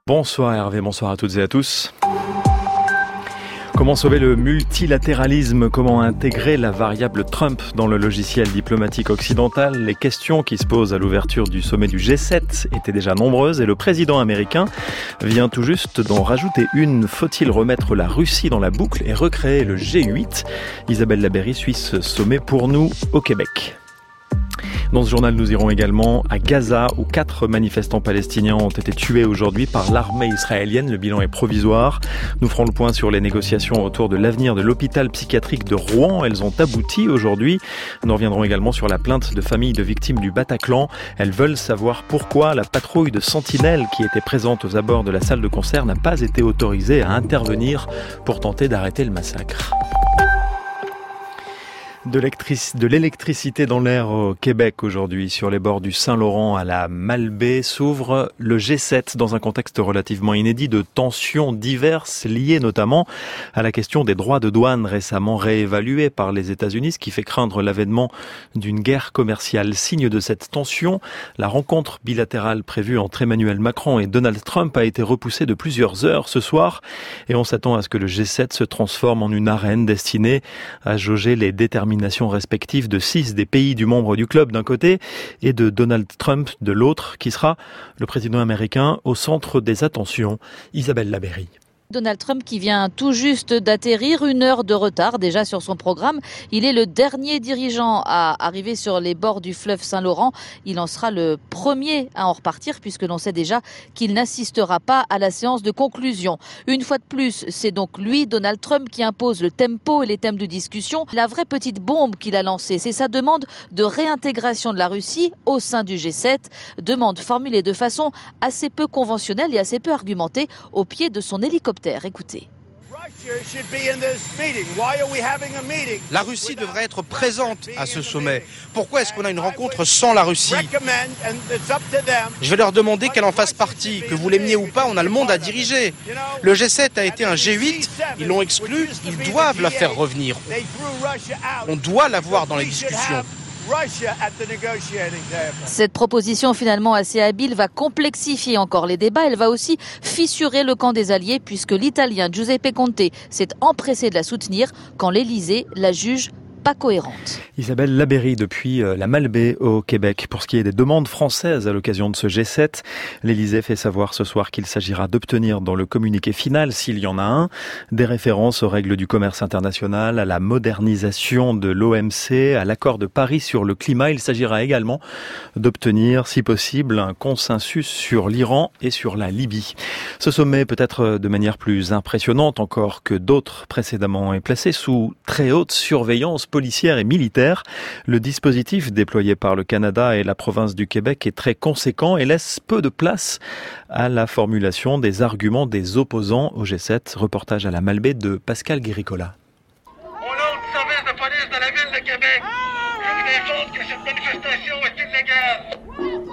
Bonsoir Hervé, bonsoir à toutes et à tous. Comment sauver le multilatéralisme? Comment intégrer la variable Trump dans le logiciel diplomatique occidental? Les questions qui se posent à l'ouverture du sommet du G7 étaient déjà nombreuses et le président américain vient tout juste d'en rajouter une. Faut-il remettre la Russie dans la boucle et recréer le G8? Isabelle Labeyrie suit ce sommet pour nous au Québec. Dans ce journal, nous irons également à Gaza où 4 manifestants palestiniens ont été tués aujourd'hui par l'armée israélienne. Le bilan est provisoire. Nous ferons le point sur les négociations autour de l'avenir de l'hôpital psychiatrique de Rouen. Elles ont abouti aujourd'hui. Nous reviendrons également sur la plainte de familles de victimes du Bataclan. Elles veulent savoir pourquoi la patrouille de sentinelles qui était présente aux abords de la salle de concert n'a pas été autorisée à intervenir pour tenter d'arrêter le massacre. De l'électricité dans l'air au Québec aujourd'hui. Sur les bords du Saint-Laurent à la Malbaie s'ouvre le G7 dans un contexte relativement inédit de tensions diverses liées notamment à la question des droits de douane récemment réévalués par les États-Unis, ce qui fait craindre l'avènement d'une guerre commerciale. Signe de cette tension, la rencontre bilatérale prévue entre Emmanuel Macron et Donald Trump a été repoussée de plusieurs heures ce soir et on s'attend à ce que le G7 se transforme en une arène destinée à jauger les déterminations respectives de 6 des pays du membre du club d'un côté et de Donald Trump de l'autre, qui sera le président américain au centre des attentions. Isabelle Labeyrie. Donald Trump qui vient tout juste d'atterrir, 1 heure de retard déjà sur son programme. Il est le dernier dirigeant à arriver sur les bords du fleuve Saint-Laurent. Il en sera le premier à en repartir puisque l'on sait déjà qu'il n'assistera pas à la séance de conclusion. Une fois de plus, c'est donc lui, Donald Trump, qui impose le tempo et les thèmes de discussion. La vraie petite bombe qu'il a lancée, c'est sa demande de réintégration de la Russie au sein du G7. Demande formulée de façon assez peu conventionnelle et assez peu argumentée au pied de son hélicoptère. Écoutez. La Russie devrait être présente à ce sommet. Pourquoi est-ce qu'on a une rencontre sans la Russie? Je vais leur demander qu'elle en fasse partie. Que vous l'aimiez ou pas, on a le monde à diriger. Le G7 a été un G8, ils l'ont exclu, ils doivent la faire revenir. On doit la voir dans les discussions. Cette proposition finalement assez habile va complexifier encore les débats. Elle va aussi fissurer le camp des alliés puisque l'Italien Giuseppe Conte s'est empressé de la soutenir quand l'Élysée la juge pas cohérente. Isabelle Labeyrie depuis la Malbaie au Québec. Pour ce qui est des demandes françaises à l'occasion de ce G7, l'Élysée fait savoir ce soir qu'il s'agira d'obtenir dans le communiqué final, s'il y en a un, des références aux règles du commerce international, à la modernisation de l'OMC, à l'accord de Paris sur le climat. Il s'agira également d'obtenir, si possible, un consensus sur l'Iran et sur la Libye. Ce sommet, peut-être de manière plus impressionnante encore que d'autres précédemment, est placé sous très haute surveillance policière et militaire. Le dispositif déployé par le Canada et la province du Québec est très conséquent et laisse peu de place à la formulation des arguments des opposants au G7. Reportage à la Malbaie de Pascal Guéricola. Au nom du service de police de la ville de Québec, je vous informe que cette manifestation est illégale.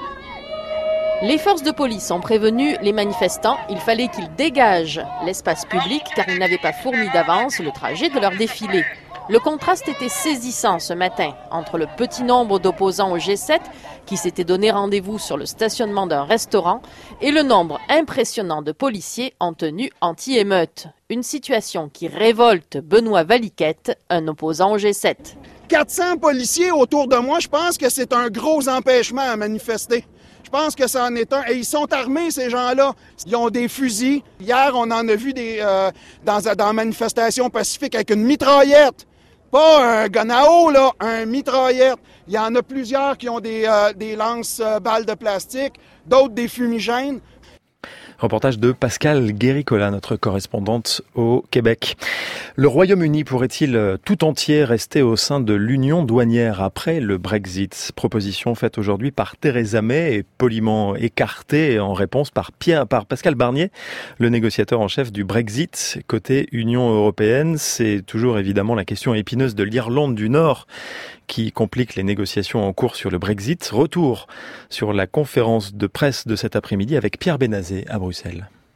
Les forces de police ont prévenu les manifestants. Il fallait qu'ils dégagent l'espace public car ils n'avaient pas fourni d'avance le trajet de leur défilé. Le contraste était saisissant ce matin entre le petit nombre d'opposants au G7 qui s'étaient donné rendez-vous sur le stationnement d'un restaurant et le nombre impressionnant de policiers en tenue anti-émeute. Une situation qui révolte Benoît Valiquette, un opposant au G7. 400 policiers autour de moi, je pense que c'est un gros empêchement à manifester. Je pense que ça en est un. Et ils sont armés, ces gens-là. Ils ont des fusils. Hier, on en a vu dans la manifestation pacifique avec une mitraillette. Pas un gun à eau, là, un mitraillette. Il y en a plusieurs qui ont des lance-balles de plastique, d'autres des fumigènes. Reportage de Pascal Guéricola, notre correspondante au Québec. Le Royaume-Uni pourrait-il tout entier rester au sein de l'Union douanière après le Brexit? Proposition faite aujourd'hui par Theresa May et poliment écartée en réponse par Pascal Barnier, le négociateur en chef du Brexit. Côté Union européenne, c'est toujours évidemment la question épineuse de l'Irlande du Nord qui complique les négociations en cours sur le Brexit. Retour sur la conférence de presse de cet après-midi avec Pierre Benazet à Bruxelles.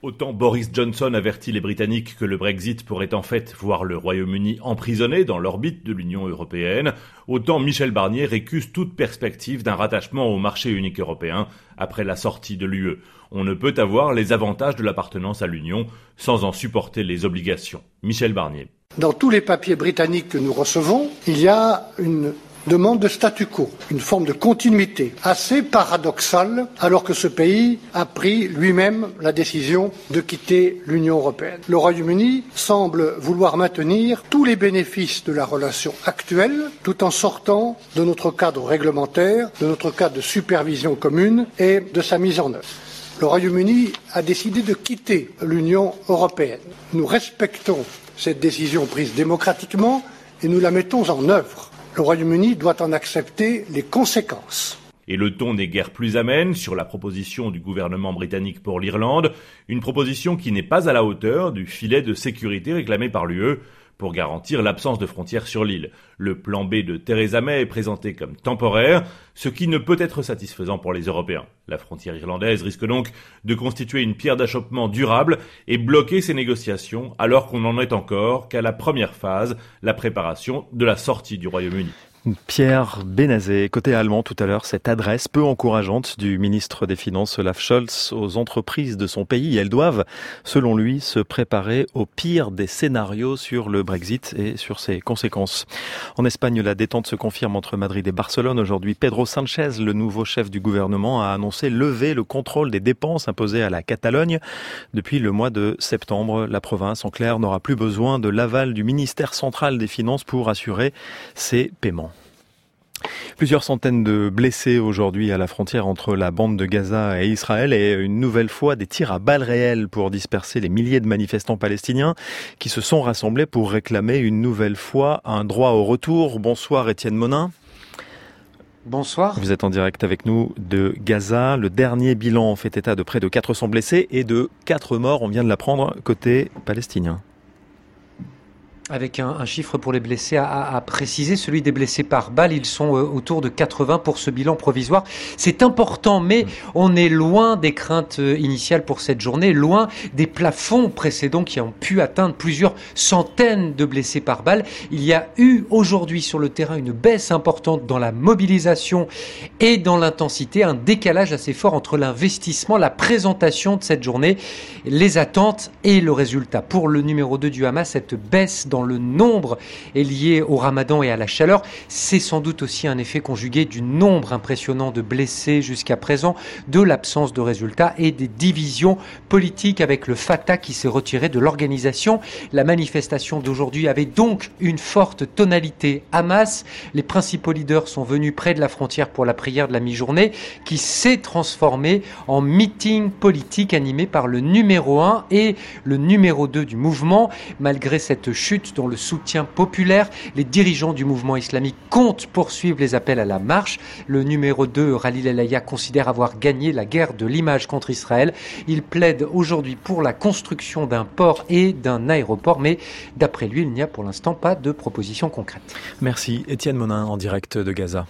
Autant Boris Johnson avertit les Britanniques que le Brexit pourrait en fait voir le Royaume-Uni emprisonné dans l'orbite de l'Union européenne, autant Michel Barnier récuse toute perspective d'un rattachement au marché unique européen après la sortie de l'UE. On ne peut avoir les avantages de l'appartenance à l'Union sans en supporter les obligations. Michel Barnier. Dans tous les papiers britanniques que nous recevons, il y a une demande de statu quo, une forme de continuité assez paradoxale alors que ce pays a pris lui-même la décision de quitter l'Union européenne. Le Royaume-Uni semble vouloir maintenir tous les bénéfices de la relation actuelle tout en sortant de notre cadre réglementaire, de notre cadre de supervision commune et de sa mise en œuvre. Le Royaume-Uni a décidé de quitter l'Union européenne. Nous respectons cette décision prise démocratiquement et nous la mettons en œuvre. Le Royaume-Uni doit en accepter les conséquences. Et le ton n'est guère plus amène sur la proposition du gouvernement britannique pour l'Irlande, une proposition qui n'est pas à la hauteur du filet de sécurité réclamé par l'UE pour garantir l'absence de frontières sur l'île. Le plan B de Theresa May est présenté comme temporaire, ce qui ne peut être satisfaisant pour les Européens. La frontière irlandaise risque donc de constituer une pierre d'achoppement durable et bloquer ces négociations alors qu'on n'en est encore qu'à la première phase, la préparation de la sortie du Royaume-Uni. Pierre Benazet, côté allemand tout à l'heure, cette adresse peu encourageante du ministre des Finances Olaf Scholz aux entreprises de son pays. Elles doivent, selon lui, se préparer au pire des scénarios sur le Brexit et sur ses conséquences. En Espagne, la détente se confirme entre Madrid et Barcelone. Aujourd'hui, Pedro Sánchez, le nouveau chef du gouvernement, a annoncé lever le contrôle des dépenses imposées à la Catalogne. Depuis le mois de septembre, la province, en clair, n'aura plus besoin de l'aval du ministère central des Finances pour assurer ses paiements. Plusieurs centaines de blessés aujourd'hui à la frontière entre la bande de Gaza et Israël et une nouvelle fois des tirs à balles réelles pour disperser les milliers de manifestants palestiniens qui se sont rassemblés pour réclamer une nouvelle fois un droit au retour. Bonsoir Étienne Monin. Bonsoir. Vous êtes en direct avec nous de Gaza. Le dernier bilan fait état de près de 400 blessés et de 4 morts, on vient de l'apprendre, côté palestinien. Avec un chiffre pour les blessés à préciser, celui des blessés par balle, ils sont autour de 80 pour ce bilan provisoire. C'est important, mais on est loin des craintes initiales pour cette journée, loin des plafonds précédents qui ont pu atteindre plusieurs centaines de blessés par balle. Il y a eu aujourd'hui sur le terrain une baisse importante dans la mobilisation et dans l'intensité, un décalage assez fort entre l'investissement, la présentation de cette journée, les attentes et le résultat. Pour le numéro 2 du Hamas, cette baisse dans le nombre est lié au ramadan et à la chaleur. C'est sans doute aussi un effet conjugué du nombre impressionnant de blessés jusqu'à présent, de l'absence de résultats et des divisions politiques avec le Fatah qui s'est retiré de l'organisation. La manifestation d'aujourd'hui avait donc une forte tonalité Hamas. Les principaux leaders sont venus près de la frontière pour la prière de la mi-journée qui s'est transformée en meeting politique animé par le numéro 1 et le numéro 2 du mouvement. Malgré cette chute dans le soutien populaire, les dirigeants du mouvement islamique comptent poursuivre les appels à la marche. Le numéro 2, Khalil El-Aya, considère avoir gagné la guerre de l'image contre Israël. Il plaide aujourd'hui pour la construction d'un port et d'un aéroport, mais d'après lui, il n'y a pour l'instant pas de proposition concrète. Merci Étienne Monin en direct de Gaza.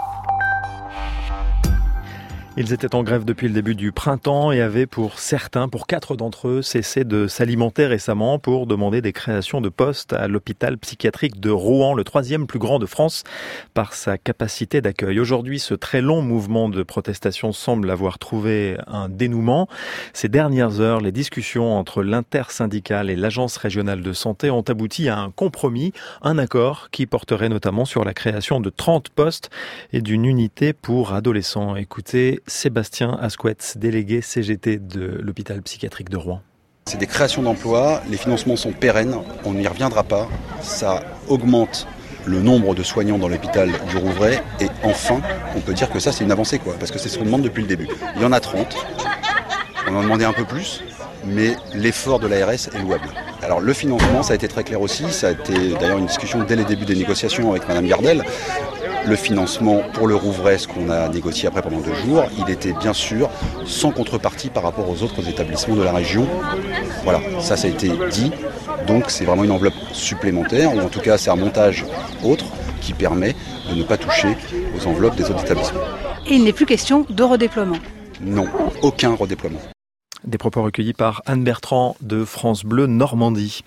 Ils étaient en grève depuis le début du printemps et avaient pour certains, pour 4 d'entre eux, cessé de s'alimenter récemment pour demander des créations de postes à l'hôpital psychiatrique de Rouen, le 3e plus grand de France par sa capacité d'accueil. Aujourd'hui, ce très long mouvement de protestation semble avoir trouvé un dénouement. Ces dernières heures, les discussions entre l'intersyndicale et l'agence régionale de santé ont abouti à un compromis, un accord qui porterait notamment sur la création de 30 postes et d'une unité pour adolescents. Écoutez Sébastien Asquette, délégué CGT de l'hôpital psychiatrique de Rouen. C'est des créations d'emplois, les financements sont pérennes, on n'y reviendra pas, ça augmente le nombre de soignants dans l'hôpital du Rouvray et enfin, on peut dire que ça c'est une avancée parce que c'est ce qu'on demande depuis le début. Il y en a 30, on en demandait un peu plus, mais l'effort de l'ARS est louable. Alors le financement, ça a été très clair aussi, ça a été d'ailleurs une discussion dès les débuts des négociations avec Madame Gardel. Le financement pour le Rouvray, ce qu'on a négocié après pendant 2 jours, il était bien sûr sans contrepartie par rapport aux autres établissements de la région. Voilà, ça a été dit. Donc c'est vraiment une enveloppe supplémentaire, ou en tout cas c'est un montage autre qui permet de ne pas toucher aux enveloppes des autres établissements. Et il n'est plus question de redéploiement ? Non, aucun redéploiement. Des propos recueillis par Anne Bertrand de France Bleu Normandie.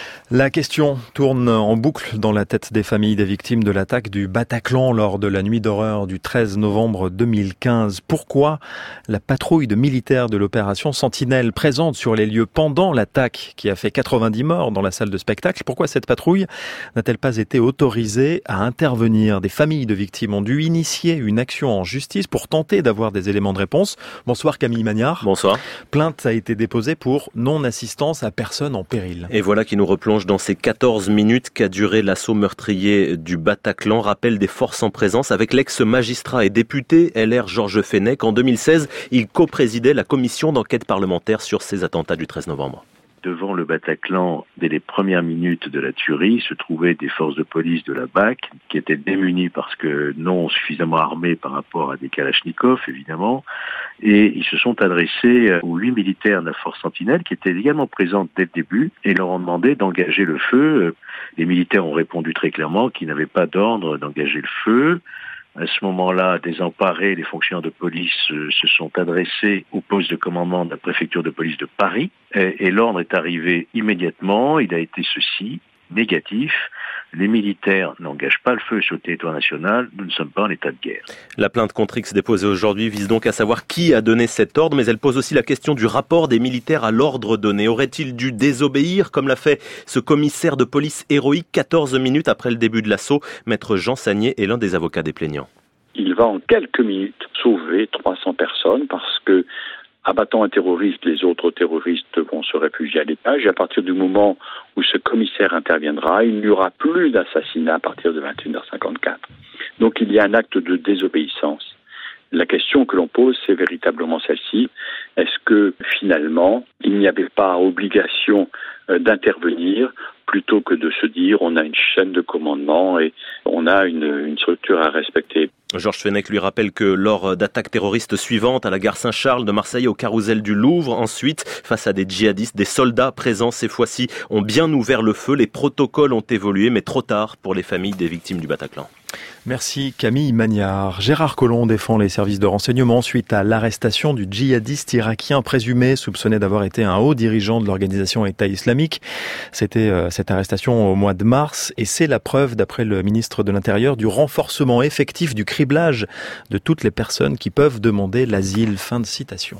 La question tourne en boucle dans la tête des familles des victimes de l'attaque du Bataclan lors de la nuit d'horreur du 13 novembre 2015. Pourquoi la patrouille de militaires de l'opération Sentinelle présente sur les lieux pendant l'attaque qui a fait 90 morts dans la salle de spectacle, pourquoi cette patrouille n'a-t-elle pas été autorisée à intervenir? Des familles de victimes ont dû initier une action en justice pour tenter d'avoir des éléments de réponse. Bonsoir Camille Magnard. Bonsoir. Plainte a été déposée pour non-assistance à personne en péril. Et voilà qui nous replonge dans ces 14 minutes qu'a duré l'assaut meurtrier du Bataclan. Rappel des forces en présence avec l'ex-magistrat et député LR Georges Fenech. En 2016, il co-présidait la commission d'enquête parlementaire sur ces attentats du 13 novembre. Devant le Bataclan, dès les premières minutes de la tuerie, se trouvaient des forces de police de la BAC qui étaient démunies parce que non suffisamment armées par rapport à des kalachnikovs, évidemment. Et ils se sont adressés aux 8 militaires de la force Sentinelle qui étaient également présents dès le début et leur ont demandé d'engager le feu. Les militaires ont répondu très clairement qu'ils n'avaient pas d'ordre d'engager le feu. À ce moment-là, désemparés, les fonctionnaires de police se sont adressés au poste de commandement de la préfecture de police de Paris et l'ordre est arrivé immédiatement. Il a été ceci, négatif. Les militaires n'engagent pas le feu sur le territoire national, nous ne sommes pas en état de guerre. La plainte contre X déposée aujourd'hui vise donc à savoir qui a donné cet ordre, mais elle pose aussi la question du rapport des militaires à l'ordre donné. Aurait-il dû désobéir, comme l'a fait ce commissaire de police héroïque 14 minutes après le début de l'assaut? Maître Jean Sagnier est l'un des avocats des plaignants. Il va en quelques minutes sauver 300 personnes parce que, abattant un terroriste, les autres terroristes vont se réfugier à l'étage et à partir du moment où ce commissaire interviendra, il n'y aura plus d'assassinat à partir de 21h54. Donc il y a un acte de désobéissance. La question que l'on pose, c'est véritablement celle-ci. Est-ce que finalement, il n'y avait pas obligation d'intervenir plutôt que de se dire on a une chaîne de commandement et on a une structure à respecter? Georges Fenech lui rappelle que lors d'attaques terroristes suivantes à la gare Saint-Charles de Marseille, au Carrousel du Louvre, ensuite, face à des djihadistes, des soldats présents ces fois-ci ont bien ouvert le feu. Les protocoles ont évolué, mais trop tard pour les familles des victimes du Bataclan. Merci Camille Magnard. Gérard Collomb défend les services de renseignement suite à l'arrestation du djihadiste irakien présumé, soupçonné d'avoir été un haut dirigeant de l'organisation État islamique. C'était cette arrestation au mois de mars et c'est la preuve, d'après le ministre de l'Intérieur, du renforcement effectif du criblage de toutes les personnes qui peuvent demander l'asile. Fin de citation.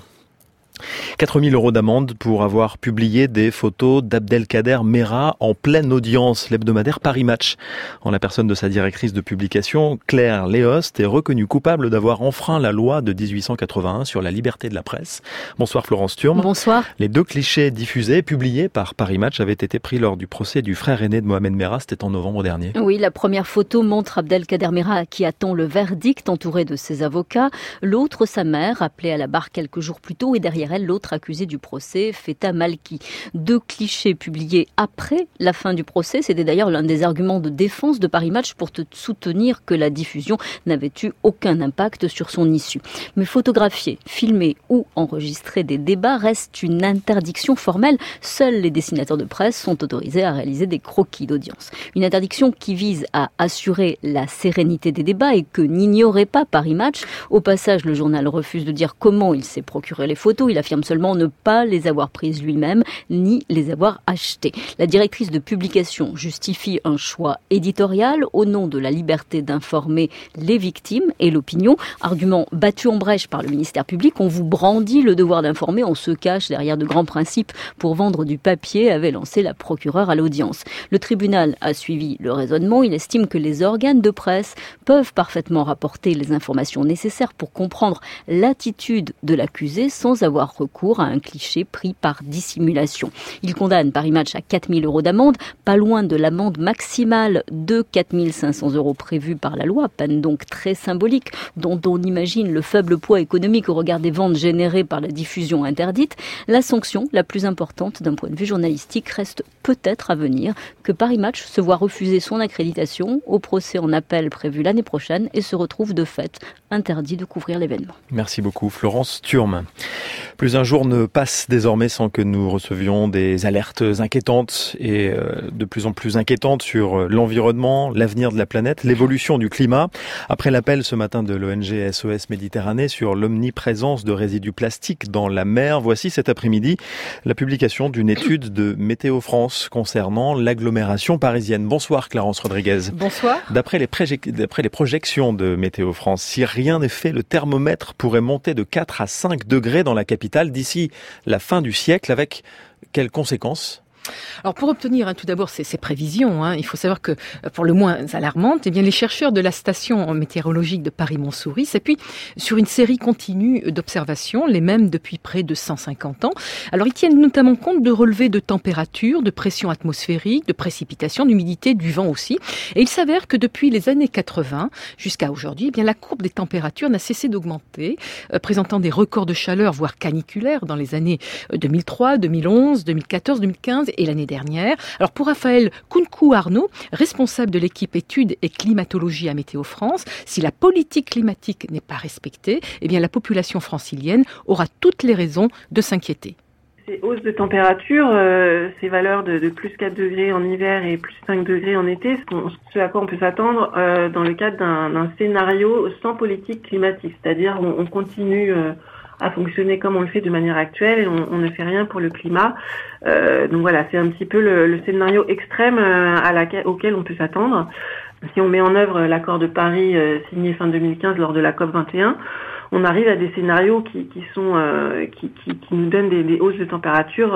4 000 € d'amende pour avoir publié des photos d'Abdelkader Mera en pleine audience. L'hebdomadaire Paris Match, en la personne de sa directrice de publication, Claire Léost, est reconnue coupable d'avoir enfreint la loi de 1881 sur la liberté de la presse. Bonsoir Florence Thurm. Bonsoir. Les 2 clichés diffusés, publiés par Paris Match, avaient été pris lors du procès du frère aîné de Mohamed Merah. C'était en novembre dernier. Oui, la première photo montre Abdelkader Mera qui attend le verdict entouré de ses avocats. L'autre, sa mère, appelée à la barre quelques jours plus tôt, et derrière elle, l'autre accusé du procès, Feta Malki. 2 clichés publiés après la fin du procès. C'était d'ailleurs l'un des arguments de défense de Paris Match pour soutenir que la diffusion n'avait eu aucun impact sur son issue. Mais photographier, filmer ou enregistrer des débats reste une interdiction formelle. Seuls les dessinateurs de presse sont autorisés à réaliser des croquis d'audience. Une interdiction qui vise à assurer la sérénité des débats et que n'ignorait pas Paris Match. Au passage, le journal refuse de dire comment il s'est procuré les photos. Il affirme seulement ne pas les avoir prises lui-même, ni les avoir achetées. La directrice de publication justifie un choix éditorial au nom de la liberté d'informer les victimes et l'opinion. Argument battu en brèche par le ministère public, on vous brandit le devoir d'informer, on se cache derrière de grands principes pour vendre du papier, avait lancé la procureure à l'audience. Le tribunal a suivi le raisonnement, il estime que les organes de presse peuvent parfaitement rapporter les informations nécessaires pour comprendre l'attitude de l'accusé sans avoir recours à un cliché pris par dissimulation. Il condamne Paris Match à 4 000 € d'amende, pas loin de l'amende maximale de 4 500 € prévue par la loi, peine donc très symbolique, dont on imagine le faible poids économique au regard des ventes générées par la diffusion interdite. La sanction la plus importante d'un point de vue journalistique reste peut-être à venir, que Paris Match se voit refuser son accréditation au procès en appel prévu l'année prochaine et se retrouve de fait interdit de couvrir l'événement. Merci beaucoup Florence Thurm. Plus un jour ne passe désormais sans que nous recevions des alertes inquiétantes et de plus en plus inquiétantes sur l'environnement, l'avenir de la planète, l'évolution du climat. Après l'appel ce matin de l'ONG SOS Méditerranée sur l'omniprésence de résidus plastiques dans la mer, voici cet après-midi la publication d'une étude de Météo France concernant l'agglomération parisienne. Bonsoir Clarence Rodriguez. Bonsoir. D'après les projections de Météo France, si rien n'est fait, le thermomètre pourrait monter de 4 à 5 degrés dans la capitale d'ici la fin du siècle. Avec quelles conséquences ? Alors pour obtenir tout d'abord ces prévisions, il faut savoir que pour le moins alarmantes, les chercheurs de la station météorologique de Paris-Montsouris s'appuient sur une série continue d'observations, les mêmes depuis près de 150 ans. Alors ils tiennent notamment compte de relevés de température, de pression atmosphérique, de précipitations, d'humidité, du vent aussi. Et il s'avère que depuis les années 80 jusqu'à aujourd'hui, la courbe des températures n'a cessé d'augmenter, présentant des records de chaleur, voire caniculaires dans les années 2003, 2011, 2014, 2015 et l'année dernière. Alors pour Raphaël Kounkou-Arnaud, responsable de l'équipe études et climatologie à Météo France, si la politique climatique n'est pas respectée, la population francilienne aura toutes les raisons de s'inquiéter. Ces hausses de température, ces valeurs de plus 4 degrés en hiver et plus 5 degrés en été, ce à quoi on peut s'attendre dans le cadre d'un scénario sans politique climatique, c'est-à-dire on continue à fonctionner comme on le fait de manière actuelle et on ne fait rien pour le climat. Donc voilà, c'est un petit peu le scénario extrême auquel on peut s'attendre. Si on met en œuvre l'accord de Paris signé fin 2015 lors de la COP21, on arrive à des scénarios qui nous donnent des hausses de température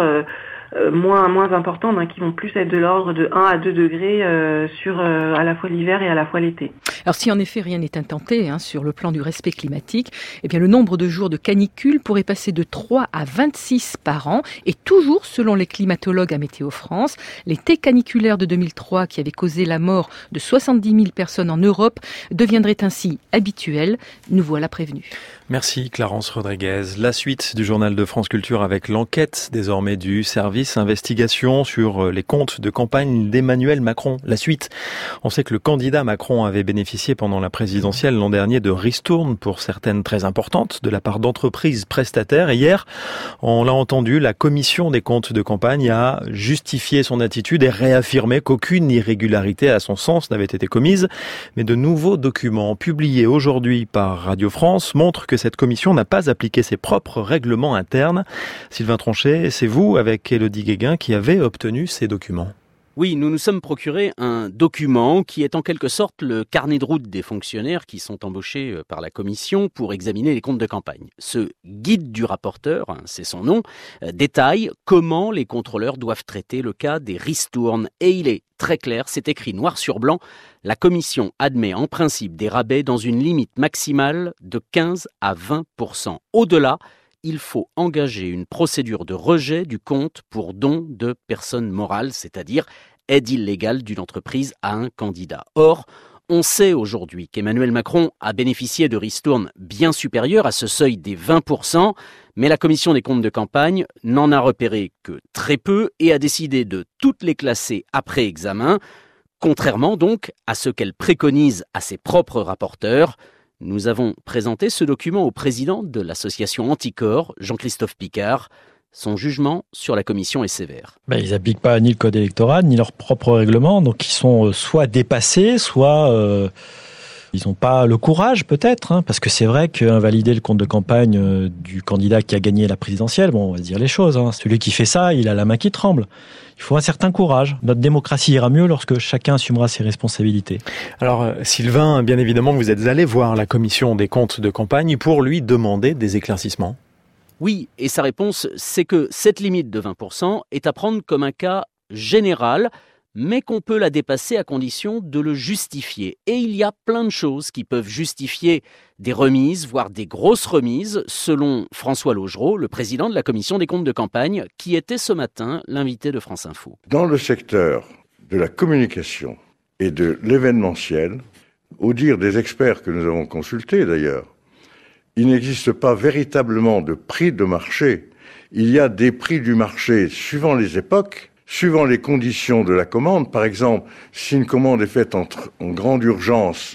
moins importantes, qui vont plus être de l'ordre de 1 à 2 degrés sur à la fois l'hiver et à la fois l'été. Alors si en effet rien n'est intenté sur le plan du respect climatique, le nombre de jours de canicule pourrait passer de 3 à 26 par an et toujours selon les climatologues à Météo France, l'été caniculaire de 2003 qui avait causé la mort de 70 000 personnes en Europe deviendrait ainsi habituel. Nous voilà prévenus. Merci Clarence Rodriguez. La suite du journal de France Culture avec l'enquête désormais du service investigation sur les comptes de campagne d'Emmanuel Macron. La suite. On sait que le candidat Macron avait bénéficié pendant la présidentielle l'an dernier de ristournes pour certaines très importantes de la part d'entreprises prestataires. Et hier, on l'a entendu, la commission des comptes de campagne a justifié son attitude et réaffirmé qu'aucune irrégularité à son sens n'avait été commise. Mais de nouveaux documents publiés aujourd'hui par Radio France montrent que cette commission n'a pas appliqué ses propres règlements internes. Sylvain Tronchet, c'est vous, avec Élodie Guéguin, qui avez obtenu ces documents. Oui, nous nous sommes procuré un document qui est en quelque sorte le carnet de route des fonctionnaires qui sont embauchés par la commission pour examiner les comptes de campagne. Ce guide du rapporteur, c'est son nom, détaille comment les contrôleurs doivent traiter le cas des ristournes. Et il est très clair, c'est écrit noir sur blanc, la commission admet en principe des rabais dans une limite maximale de 15 à 20%. Au-delà, il faut engager une procédure de rejet du compte pour don de personnes morales, c'est-à-dire aide illégale d'une entreprise à un candidat. Or, on sait aujourd'hui qu'Emmanuel Macron a bénéficié de ristournes bien supérieures à ce seuil des 20%, mais la commission des comptes de campagne n'en a repéré que très peu et a décidé de toutes les classer après examen, contrairement donc à ce qu'elle préconise à ses propres rapporteurs. Nous avons présenté ce document au président de l'association Anticorps, Jean-Christophe Picard. Son jugement sur la commission est sévère. Ils n'appliquent pas ni le code électoral, ni leurs propres règlements, donc ils sont soit dépassés, soit ils n'ont pas le courage peut-être, parce que c'est vrai qu'invalider le compte de campagne du candidat qui a gagné la présidentielle, on va se dire les choses, celui qui fait ça, il a la main qui tremble. Il faut un certain courage. Notre démocratie ira mieux lorsque chacun assumera ses responsabilités. Alors Sylvain, bien évidemment, vous êtes allé voir la commission des comptes de campagne pour lui demander des éclaircissements. Oui, et sa réponse, c'est que cette limite de 20% est à prendre comme un cas général, mais qu'on peut la dépasser à condition de le justifier. Et il y a plein de choses qui peuvent justifier des remises, voire des grosses remises, selon François Laugereau, le président de la commission des comptes de campagne, qui était ce matin l'invité de France Info. Dans le secteur de la communication et de l'événementiel, au dire des experts que nous avons consultés d'ailleurs, il n'existe pas véritablement de prix de marché. Il y a des prix du marché suivant les époques, suivant les conditions de la commande. Par exemple, si une commande est faite en grande urgence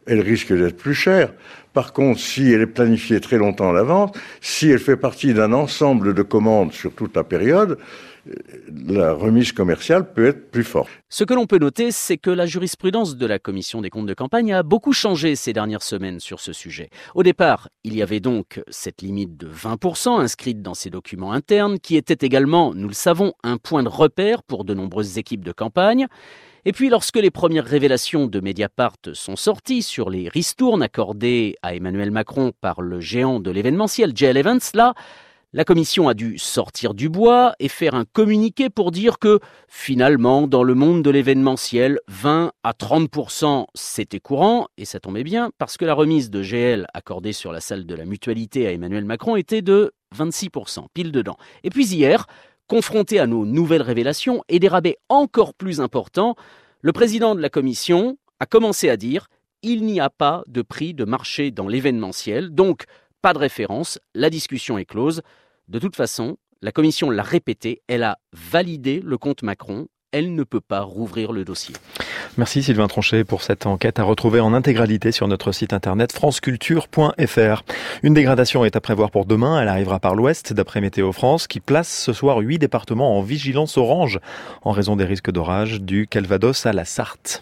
elle risque d'être plus chère. Par contre, si elle est planifiée très longtemps à l'avance, si elle fait partie d'un ensemble de commandes sur toute la période, la remise commerciale peut être plus forte. Ce que l'on peut noter, c'est que la jurisprudence de la Commission des comptes de campagne a beaucoup changé ces dernières semaines sur ce sujet. Au départ, il y avait donc cette limite de 20% inscrite dans ces documents internes, qui était également, nous le savons, un point de repère pour de nombreuses équipes de campagne. Et puis, lorsque les premières révélations de Mediapart sont sorties sur les ristournes accordées à Emmanuel Macron par le géant de l'événementiel JL Events, là, la commission a dû sortir du bois et faire un communiqué pour dire que, finalement, dans le monde de l'événementiel, 20 à 30%, c'était courant, et ça tombait bien, parce que la remise de GL accordée sur la salle de la Mutualité à Emmanuel Macron était de 26%, pile dedans. Et puis hier, confronté à nos nouvelles révélations et des rabais encore plus importants, le président de la commission a commencé à dire « il n'y a pas de prix de marché dans l'événementiel, donc pas de référence, la discussion est close ». De toute façon, la commission l'a répété, elle a validé le compte Macron, elle ne peut pas rouvrir le dossier. Merci Sylvain Tronchet pour cette enquête à retrouver en intégralité sur notre site internet franceculture.fr. Une dégradation est à prévoir pour demain, elle arrivera par l'ouest d'après Météo France qui place ce soir 8 départements en vigilance orange en raison des risques d'orage du Calvados à la Sarthe.